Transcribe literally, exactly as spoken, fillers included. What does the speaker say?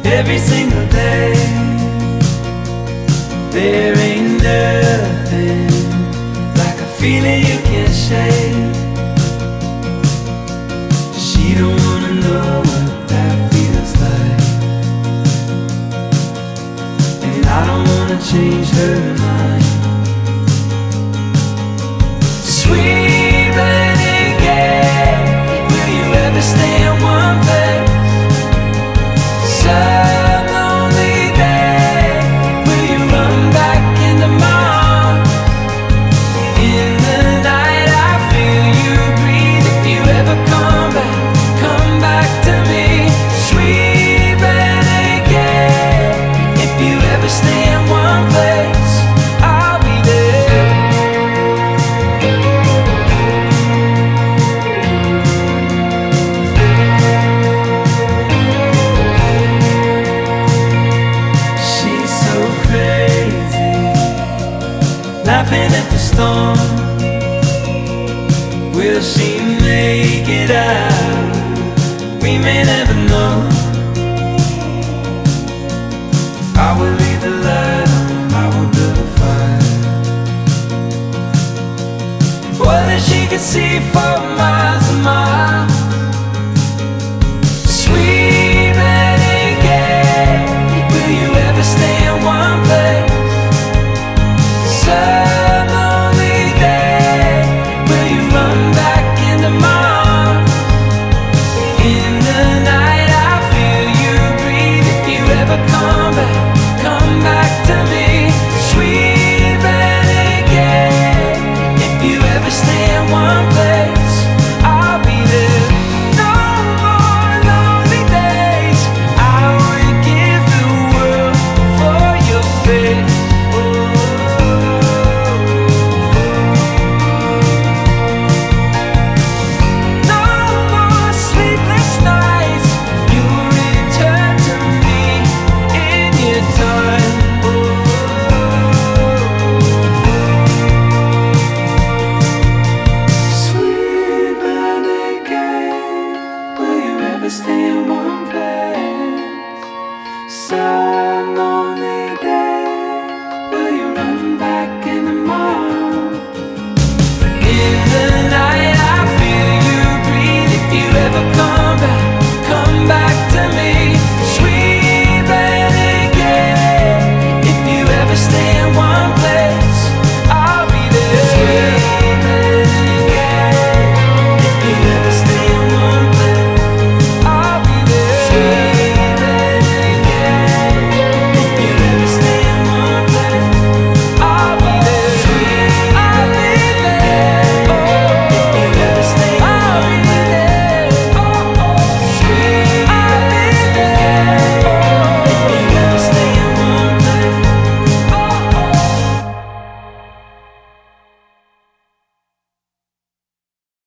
every single day. There ain't nothing like a feeling you can't shake. She don't wanna know what that feels like, and I don't wanna change her mind. Sweet renegade, will you ever stay in one place? Some lonely day, will you run back into my arms? In the night I feel you breathe. If you ever come back, come back to me. Sweet renegade, if you ever stay in one place, I'll be there. She's so crazy, laughing at the storm. Will she make it out? We may never know. I will leave the light on, I will build a fire. What if she could see for miles and miles? Sweet renegade, will you ever stay in one place? Some lonely day, will you run back into my arms? In the night I feel you breathe. If you ever come back, come back to me. Sweet renegade, if you ever stay in one place, I'll be there. No more lonely days, I would give the world for your face. No more sleepless nights, you return to me in your time. Sweet renegade, will you ever stay in one place? Some